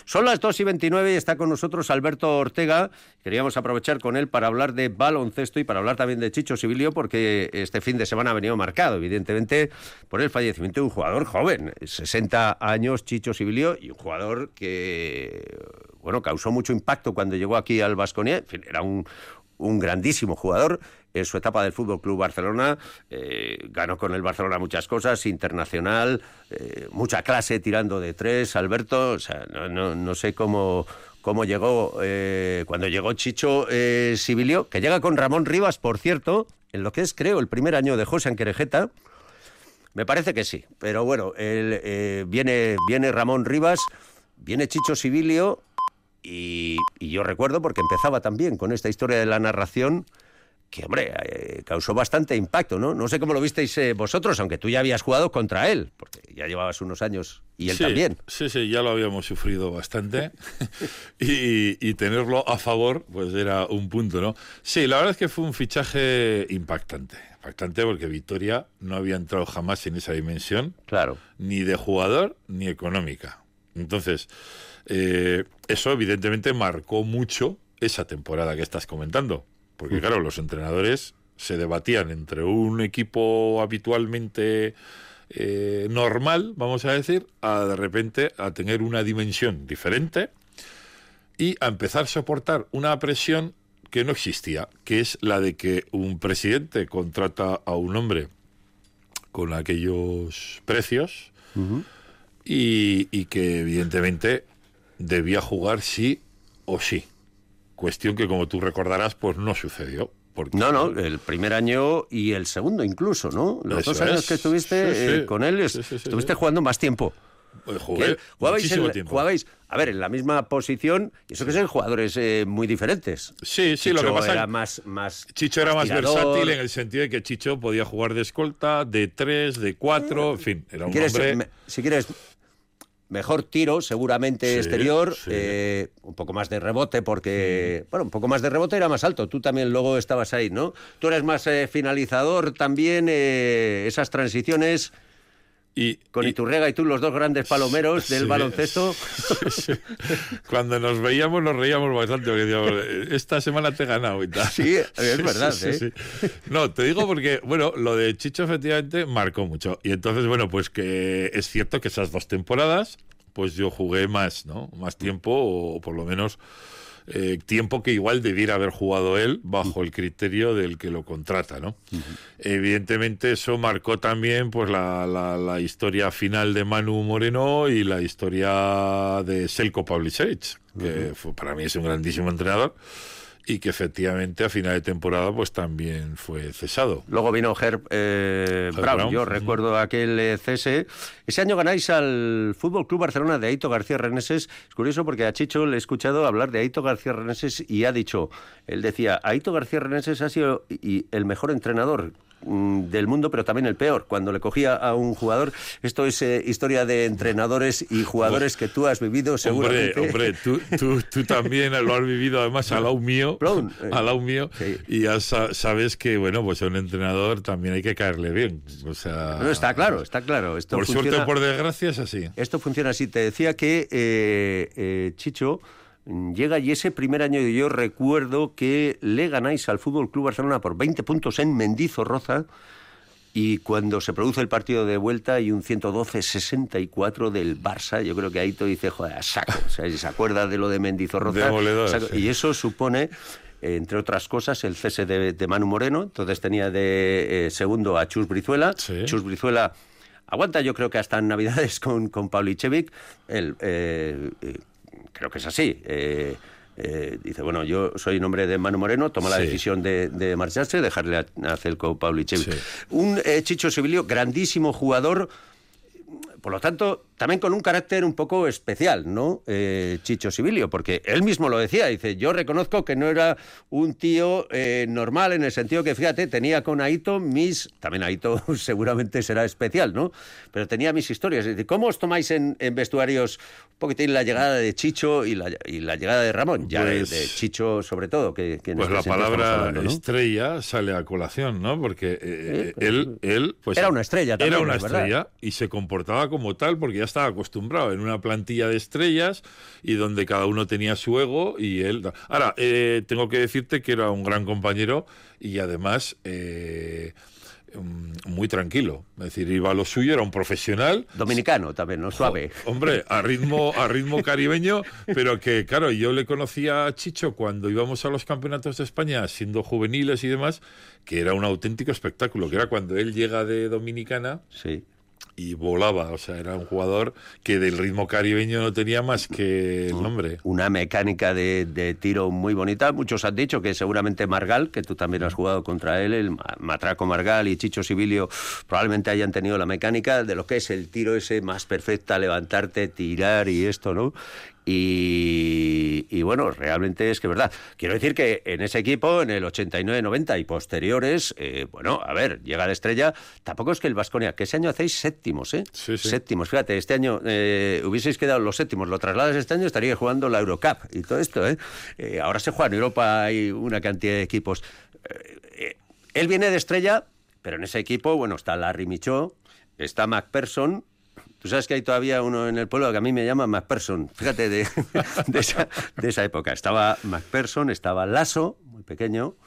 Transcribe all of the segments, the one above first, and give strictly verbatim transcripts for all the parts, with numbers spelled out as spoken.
Son las dos y veintinueve y está con nosotros Alberto Ortega. Queríamos aprovechar con él para hablar de baloncesto y para hablar también de Chicho Sibilio, porque este fin de semana ha venido marcado, evidentemente, por el fallecimiento de un jugador joven. sesenta años, Chicho Sibilio, y un jugador que, bueno, causó mucho impacto cuando llegó aquí al Baskonia. En fin, era un, un grandísimo jugador. En su etapa del Fútbol Club Barcelona, eh, ganó con el Barcelona muchas cosas, internacional, eh, mucha clase tirando de tres, Alberto. O sea, no, no, no sé cómo, cómo llegó, eh, cuando llegó Chicho eh, Sibilio, que llega con Ramón Rivas, por cierto, en lo que es, creo, el primer año de José Anquerejeta. Me parece que sí, pero bueno, el, eh, viene, viene Ramón Rivas, viene Chicho Sibilio, y, y yo recuerdo, porque empezaba también con esta historia de la narración, que, hombre, eh, causó bastante impacto, ¿no? No sé cómo lo visteis eh, vosotros, aunque tú ya habías jugado contra él, porque ya llevabas unos años, y él sí, también. Sí, sí, ya lo habíamos sufrido bastante, y, y tenerlo a favor, pues era un punto, ¿no? Sí, la verdad es que fue un fichaje impactante, impactante porque Vitoria no había entrado jamás en esa dimensión, claro, ni de jugador, ni económica. Entonces, eh, eso evidentemente marcó mucho esa temporada que estás comentando. Porque, claro, los entrenadores se debatían entre un equipo habitualmente eh, normal, vamos a decir, a de repente a tener una dimensión diferente y a empezar a soportar una presión que no existía, que es la de que un presidente contrata a un hombre con aquellos precios uh-huh. y, y que, evidentemente, debía jugar sí o sí. Cuestión que, como tú recordarás, pues no sucedió. Porque... No, no, el primer año y el segundo incluso, ¿no? Los Eso dos años es. que estuviste sí, sí. Eh, con él, sí, sí, sí, estuviste sí. jugando más tiempo. Pues jugué jugabais, muchísimo en, tiempo. jugabais, a ver, en la misma posición, y eso que son jugadores eh, muy diferentes. Sí, sí, Chicho lo que pasa era más, más Chicho era más tirador. versátil en el sentido de que Chicho podía jugar de escolta, de tres, de cuatro, en fin, era un ¿Quieres, hombre... me, si quieres... Mejor tiro, seguramente sí, exterior, sí. Eh, un poco más de rebote, porque, sí. bueno, un poco más de rebote era más alto. Tú también luego estabas ahí, ¿no? Tú eres más eh, finalizador también, eh, esas transiciones... Y, con y, Iturrega y tú, los dos grandes palomeros del sí, baloncesto. Sí, sí. Cuando nos veíamos, nos reíamos bastante, porque decíamos, esta semana te he ganado y tal. Sí, es verdad, sí, ¿eh? Sí, sí. No, te digo porque, bueno, lo de Chicho efectivamente marcó mucho. Y entonces, bueno, pues que es cierto que esas dos temporadas, pues yo jugué más, ¿no? Más tiempo, o por lo menos... Eh, tiempo que igual debiera haber jugado él bajo el criterio del que lo contrata, ¿no? Uh-huh. Evidentemente eso marcó también pues la, la, la historia final de Manu Moreno y la historia de Željko Pavlicevic, que uh-huh. fue, para mí es un grandísimo entrenador y que efectivamente a final de temporada pues también fue cesado. Luego vino Herb, eh, Herb Brown, Brown, yo uh-huh. recuerdo aquel eh, cese. Ese año ganáis al Fútbol Club Barcelona de Aito García Reneses. Es curioso porque a Chicho le he escuchado hablar de Aito García Reneses y ha dicho, él decía, Aito García Reneses ha sido y el mejor entrenador del mundo, pero también el peor. Cuando le cogía a un jugador, esto es eh, historia de entrenadores y jugadores que tú has vivido seguramente. Hombre, hombre, tú, tú, tú también lo has vivido además al lado mío, Brown, eh, al lado mío, sí. Y ya sabes que, bueno, pues a un entrenador también hay que caerle bien. O sea, no, está claro, está claro. Esto por funciona, suerte o por desgracia es así. Esto funciona así. Te decía que eh, eh, Chicho llega y ese primer año yo recuerdo que le ganáis al Fútbol Club Barcelona por veinte puntos en Mendizorroza, y cuando se produce el partido de vuelta hay un ciento doce sesenta y cuatro del Barça. Yo creo que ahí te dice, joder, saco. O sea, si se acuerda de lo de Mendizorroza. Demoledor, saco. Sí. Y eso supone, entre otras cosas, el cese de, de Manu Moreno. Entonces tenía de eh, segundo a Chus Brizuela. Sí. Chus Brizuela aguanta, yo creo que hasta en Navidades con, con Pavlicevic. Él... Eh, eh, creo que es así. Eh, eh, dice, bueno, yo soy un hombre de Manu Moreno, toma la sí. decisión de, de marcharse, dejarle a, a Željko Pavlicevic. Sí. Un eh, Chicho Sibilio, grandísimo jugador, por lo tanto, también con un carácter un poco especial, ¿no? Eh, Chicho Sibilio, porque él mismo lo decía, dice, yo reconozco que no era un tío eh, normal, en el sentido que, fíjate, tenía con Aito mis... También Aito seguramente será especial, ¿no? Pero tenía mis historias. Dice, ¿cómo os tomáis en, en vestuarios un poquitín la llegada de Chicho y la, y la llegada de Ramón? Ya pues, de, de Chicho, sobre todo, que, que en Pues este la palabra hablando, ¿no? estrella sale a colación, ¿no? Porque eh, sí, él, él... pues era una estrella también, Era una ¿verdad? estrella y se comportaba como como tal porque ya estaba acostumbrado en una plantilla de estrellas y donde cada uno tenía su ego y él... Ahora, eh, tengo que decirte que era un gran compañero y además... Eh, muy tranquilo, es decir, iba a lo suyo, era un profesional. Dominicano también, ¿no? Suave. Jo, hombre, a ritmo, a ritmo caribeño, pero que, claro, yo le conocía a Chicho cuando íbamos a los campeonatos de España, siendo juveniles y demás, que era un auténtico espectáculo, que era cuando él llega de Dominicana. Sí. Y volaba, o sea, era un jugador que del ritmo caribeño no tenía más que el nombre. Una mecánica de, de tiro muy bonita. Muchos han dicho que seguramente Margal, que tú también has jugado contra él, el matraco Margal y Chicho Sibilio, probablemente hayan tenido la mecánica de lo que es el tiro ese más perfecta, levantarte, tirar y esto, ¿no? Y, y bueno, realmente es que es verdad. Quiero decir que en ese equipo, en el ochenta y nueve noventa y posteriores, eh, bueno, a ver, llega de estrella. Tampoco es que el Baskonia, que ese año hacéis séptimos, ¿eh? Sí, sí. Séptimos, fíjate, este año eh, hubieseis quedado los séptimos, lo trasladas este año, estaría jugando la Eurocup y todo esto, ¿eh? eh ahora se juega en Europa, hay una cantidad de equipos. Eh, eh, él viene de estrella, pero en ese equipo, bueno, está Larry Michaud, está McPherson. Tú sabes que hay todavía uno en el pueblo que a mí me llama McPherson. Fíjate, de, de, esa, de esa época. Estaba McPherson, estaba Lasso, muy pequeño,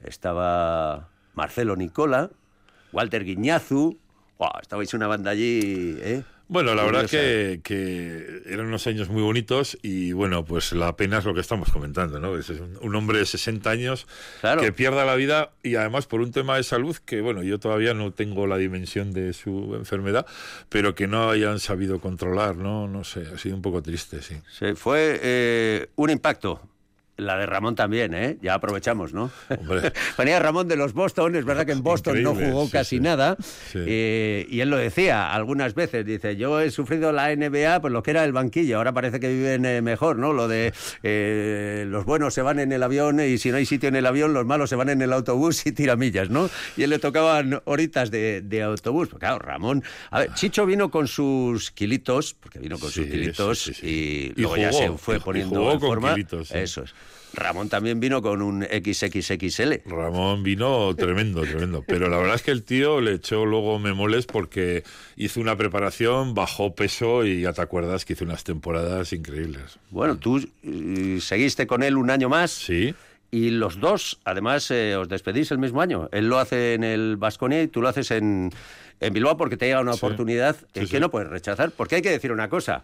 estaba Marcelo Nicola, Walter Guiñazu. Wow, estabais una banda allí, ¿eh? Bueno, la verdad que, que eran unos años muy bonitos y bueno, pues la pena es lo que estamos comentando, ¿no? Es un, un hombre de sesenta años claro. que pierda la vida y además por un tema de salud que, bueno, yo todavía no tengo la dimensión de su enfermedad, pero que no hayan sabido controlar, ¿no? No sé, ha sido un poco triste, sí. Sí, fue eh, un impacto. La de Ramón también, ¿eh? Ya aprovechamos, ¿no? Venía Ramón de los Boston, es verdad que en Boston Increíble, no jugó sí, casi sí. nada, sí. Eh, y él lo decía algunas veces, dice, yo he sufrido la N B A, pues lo que era el banquillo, ahora parece que viven eh, mejor, ¿no? Lo de eh, los buenos se van en el avión y si no hay sitio en el avión, los malos se van en el autobús y tiramillas, ¿no? Y él le tocaban horitas de, de autobús. Pues claro, Ramón... A ver, Chicho vino con sus kilitos, porque vino con sí, sus kilitos sí, sí, sí. y luego y jugó, ya se fue y, poniendo y en forma. Kilitos, sí. Eso es. Ramón también vino con un equis equis equis ele. Ramón vino tremendo, tremendo. Pero la verdad es que el tío le echó luego memoles porque hizo una preparación, bajó peso y ya te acuerdas que hizo unas temporadas increíbles. Bueno, tú eh, seguiste con él un año más. Sí. Y los dos, además, eh, os despedís el mismo año. Él lo hace en el Baskonia y tú lo haces en, en Bilbao porque te llega una sí. oportunidad sí, que sí. no puedes rechazar. Porque hay que decir una cosa.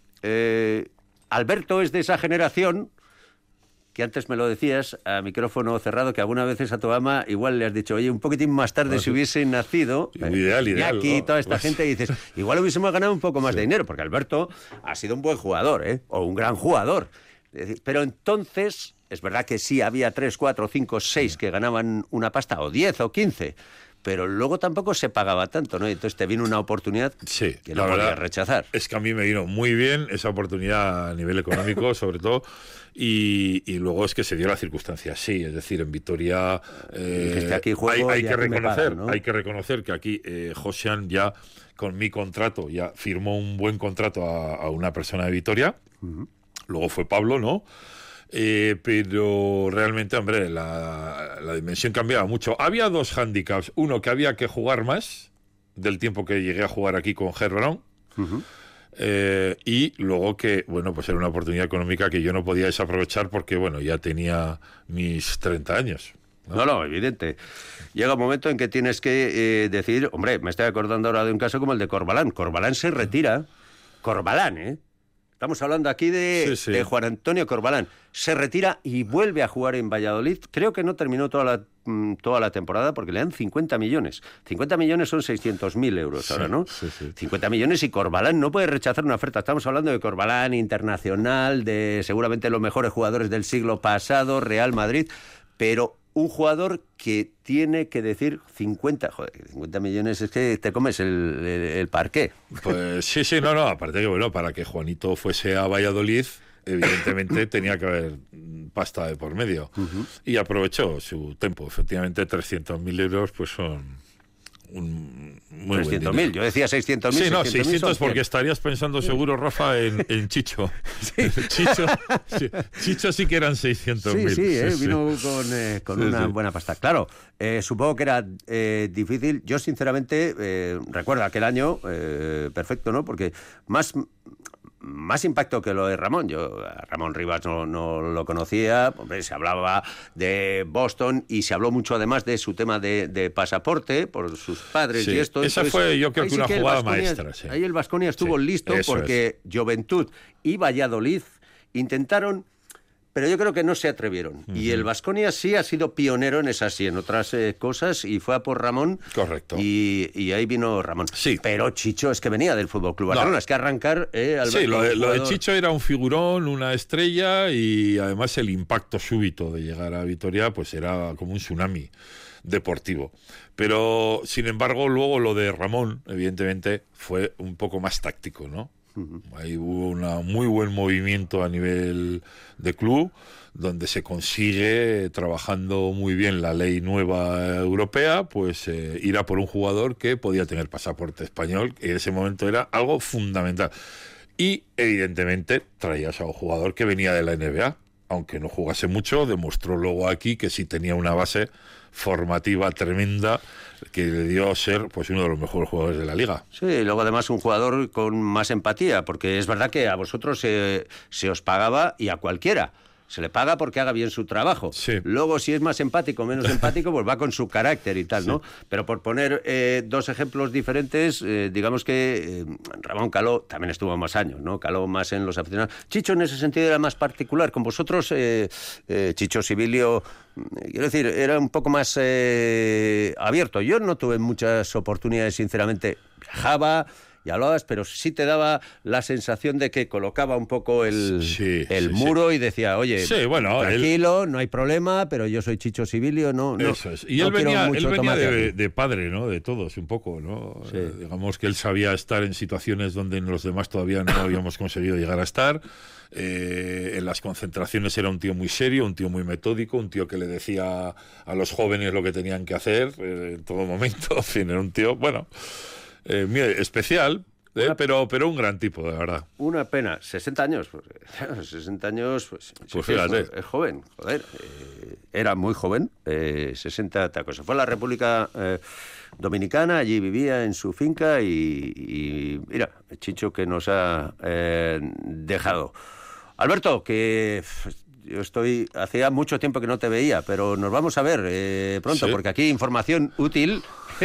Eh, Alberto es de esa generación... que antes me lo decías a micrófono cerrado, que algunas veces a tu ama igual le has dicho, oye, un poquitín más tarde bueno, si hubiese nacido, ideal, y ideal, aquí ¿no? toda esta pues... gente dices, igual hubiésemos ganado un poco más sí. de dinero, porque Alberto ha sido un buen jugador, ¿eh? O un gran jugador. Pero entonces, es verdad que sí, había tres, cuatro, cinco, seis sí. que ganaban una pasta, o diez o quince, pero luego tampoco se pagaba tanto, ¿no? Entonces te vino una oportunidad sí, que no podías rechazar. Es que a mí me vino muy bien esa oportunidad a nivel económico, sobre todo, y, y luego es que se dio la circunstancia, sí, es decir, en Vitoria eh, aquí juego hay, hay, que reconocer, pagan, ¿no? hay que reconocer que aquí eh, Josean ya con mi contrato ya firmó un buen contrato a, a una persona de Vitoria, uh-huh. luego fue Pablo, ¿no? Eh, pero realmente, hombre, la, la dimensión cambiaba mucho. Había dos hándicaps. Uno, que había que jugar más del tiempo que llegué a jugar aquí con Ger Brown. Uh-huh. Eh, y luego que, bueno, pues era una oportunidad económica que yo no podía desaprovechar porque, bueno, ya tenía mis treinta años. No, no, no evidente. Llega un momento en que tienes que eh, decir, hombre, me estoy acordando ahora de un caso como el de Corbalán. Corbalán se retira. Corbalán, ¿eh? Estamos hablando aquí de, sí, sí. de Juan Antonio Corbalán. Se retira y vuelve a jugar en Valladolid. Creo que no terminó toda la, toda la temporada porque le dan cincuenta millones. cincuenta millones son seiscientos mil euros sí, ahora, ¿no? Sí, sí. cincuenta millones y Corbalán no puede rechazar una oferta. Estamos hablando de Corbalán internacional, de seguramente los mejores jugadores del siglo pasado, Real Madrid, pero un jugador que tiene que decir cincuenta, joder, cincuenta millones es que te comes el, el, el parqué. Pues sí, sí, no, no, aparte que bueno, para que Juanito fuese a Valladolid, evidentemente tenía que haber pasta de por medio. Uh-huh. Y aprovechó su tiempo. Efectivamente, trescientos mil euros pues son un muy trescientos mil, yo decía seiscientos mil. Sí, no, seiscientos porque estarías pensando seguro, Rafa, en, en Chicho. Sí. Chicho, sí, Chicho sí que eran seiscientos mil. Sí, sí, eh, sí, vino sí. con, eh, con sí, una sí. buena pasta. Claro, eh, supongo que era eh, difícil. Yo, sinceramente, eh, recuerdo aquel año eh, perfecto, ¿no? Porque más... más impacto que lo de Ramón. Yo a Ramón Rivas no, no lo conocía. Hombre, se hablaba de Boston y se habló mucho además de su tema de, de pasaporte por sus padres sí, y esto. Esa Entonces, fue, yo creo que sí una que jugada Baskonia, maestra. Sí. Ahí el Baskonia estuvo sí, listo porque es. Juventud y Valladolid intentaron, pero yo creo que no se atrevieron. Uh-huh. Y el Baskonia sí ha sido pionero en esas y en otras eh, cosas, y fue a por Ramón. Correcto. Y, y ahí vino Ramón. Sí. Pero Chicho es que venía del Fútbol Club Barcelona, no. es que arrancar... Eh, Alberto, sí, lo de, lo de Chicho era un figurón, una estrella, y además el impacto súbito de llegar a Vitoria pues era como un tsunami deportivo. Pero, sin embargo, luego lo de Ramón, evidentemente, fue un poco más táctico, ¿no? Ahí hubo un muy buen movimiento a nivel de club, donde se consigue, trabajando muy bien la ley nueva europea, pues eh, ir a por un jugador que podía tener pasaporte español, que en ese momento era algo fundamental. Y, evidentemente, traías a un jugador que venía de la N B A, aunque no jugase mucho, demostró luego aquí que sí tenía una base formativa tremenda que le dio a ser pues uno de los mejores jugadores de la liga. Sí, y luego además un jugador con más empatía, porque es verdad que a vosotros se, se os pagaba y a cualquiera se le paga porque haga bien su trabajo. Sí. Luego, si es más empático o menos empático, pues va con su carácter y tal, sí. ¿no? Pero por poner eh, dos ejemplos diferentes, eh, digamos que eh, Ramón Caló también estuvo más años, ¿no? Caló más en los aficionados. Chicho en ese sentido era más particular. Con vosotros, eh, eh, Chicho Sibilio, eh, quiero decir, era un poco más eh, abierto. Yo no tuve muchas oportunidades, sinceramente. Viajaba... y hablabas, pero sí te daba la sensación de que colocaba un poco el, sí, el sí, muro sí. y decía, oye, sí, bueno, tranquilo, él... no hay problema, pero yo soy Chicho Sibilio, no, no. Eso es. Y no él venía, mucho él venía de, aquí. de padre, ¿no? De todos, un poco, ¿no? Sí. Eh, digamos que él sabía estar en situaciones donde los demás todavía no habíamos conseguido llegar a estar. Eh, en las concentraciones era un tío muy serio, un tío muy metódico, un tío que le decía a los jóvenes lo que tenían que hacer eh, en todo momento. En fin, era un tío, bueno, eh, muy especial. Eh, una, pero pero un gran tipo, de verdad. Una pena, sesenta años, pues, sesenta años, pues, pues sí, fíjate. Es, es joven, joder, eh, era muy joven, eh, sesenta tacos. Se fue a la República eh, Dominicana, allí vivía en su finca y, y mira, el Chicho que nos ha eh, dejado. Alberto, que... yo estoy, hacía mucho tiempo que no te veía, pero nos vamos a ver eh, pronto, sí. Porque aquí información útil.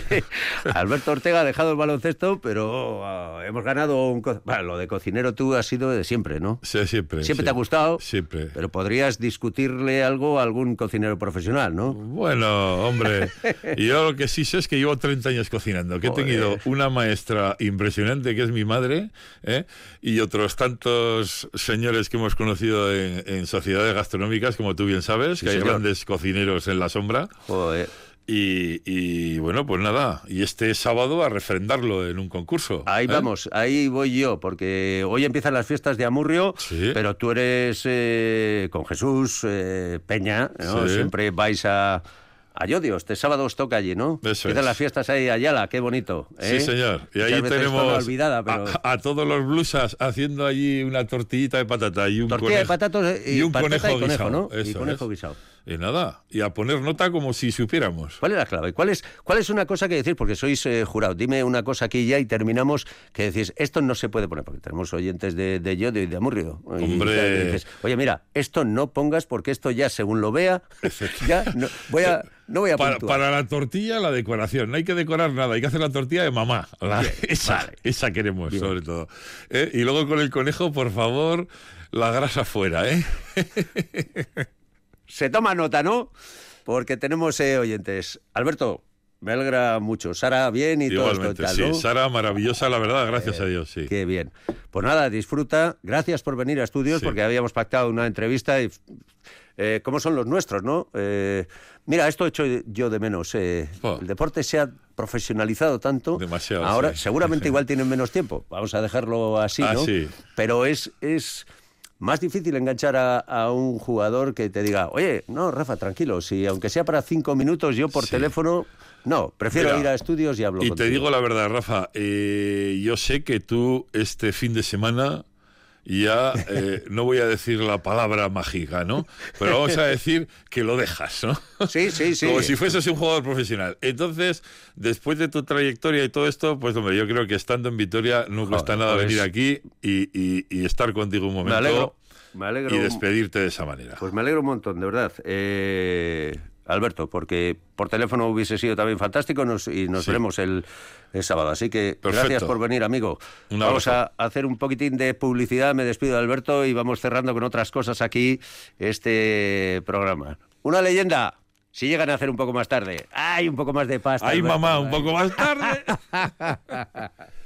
Alberto Ortega ha dejado el baloncesto, pero uh, hemos ganado un... Co- bueno, lo de cocinero tú has sido de siempre, ¿no? Sí, siempre. Siempre sí. te ha gustado. Siempre. Pero podrías discutirle algo a algún cocinero profesional, ¿no? Bueno, hombre, yo lo que sí sé es que llevo treinta años cocinando, que Joder. He tenido una maestra impresionante que es mi madre, ¿eh? Y otros tantos señores que hemos conocido en, en sociedades gastronómicas, como tú bien sabes, sí, que hay señor. Grandes cocineros en la sombra. Joder. Y, y bueno, pues nada, y este sábado a refrendarlo en un concurso. Ahí ¿eh? Vamos, ahí voy yo, porque hoy empiezan las fiestas de Amurrio, sí. Pero tú eres eh, con Jesús eh, Peña, ¿no? Sí. Siempre vais a... a Llodio, este sábado os toca allí, ¿no? Eso Empiezan es. las fiestas ahí, Ayala, qué bonito. ¿eh? Sí, señor. Y ahí tenemos olvidada, pero... a, a todos los blusas haciendo allí una tortillita de patata y un Tortilla conejo. de patatas y, y un patata conejo, y conejo, guisado, ¿no? Eso y conejo es. guisado. Y nada, y a poner nota como si supiéramos. ¿Cuál es la clave? ¿Cuál es, cuál es una cosa que decir? Porque sois eh, jurado. Dime una cosa aquí ya y terminamos, que decís, esto no se puede poner, porque tenemos oyentes de, de Llodio y de Amurrio. Hombre. Y, y dices, oye, mira, esto no pongas porque esto ya, según lo vea, ya no voy a... No voy a para, puntuar. para la tortilla, la decoración. No hay que decorar nada, hay que hacer la tortilla de mamá. La, Bien, esa, vale. esa queremos, Bien. sobre todo. ¿Eh? Y luego con el conejo, por favor, la grasa fuera, ¿eh? Se toma nota, ¿no? Porque tenemos eh, oyentes. Alberto, me alegra mucho. Sara, bien y Igualmente, todo esto y tal, sí. ¿no? Sara, maravillosa, la verdad, gracias eh, a Dios, sí. Qué bien. Pues nada, disfruta. Gracias por venir a estudios, Sí. porque habíamos pactado una entrevista y... Eh, ¿Cómo son los nuestros, no? Eh, mira, esto he hecho yo de menos. Eh, Oh. El deporte se ha profesionalizado tanto. Demasiado, Ahora, sí. seguramente igual tienen menos tiempo. Vamos a dejarlo así, Ah, ¿no? sí. Pero es... es más difícil enganchar a, a un jugador que te diga, oye, no, Rafa, tranquilo, si aunque sea para cinco minutos, yo por sí. teléfono, no, prefiero Mira, ir a estudios y hablo y contigo. Te digo la verdad, Rafa, eh, yo sé que tú este fin de semana ya, eh, no voy a decir la palabra mágica, ¿no? Pero vamos a decir que lo dejas, ¿no? Sí, sí, sí. Como si fueses un jugador profesional. Entonces, después de tu trayectoria y todo esto, pues hombre, yo creo que estando en Vitoria no cuesta Joder, nada pues... venir aquí y, y, y estar contigo un momento. Me alegro, me alegro. Y despedirte de esa manera. Pues me alegro un montón, de verdad. Eh... Alberto, porque por teléfono hubiese sido también fantástico nos, y nos sí. veremos el, el sábado. Así que Perfecto. Gracias por venir, amigo. Un vamos a hacer un poquitín de publicidad. Me despido de Alberto y vamos cerrando con otras cosas aquí este programa. Una leyenda. Si llegan a hacer un poco más tarde. ¡Ay, un poco más de pasta! ¡Ay, Alberto, mamá, ay. un poco más tarde!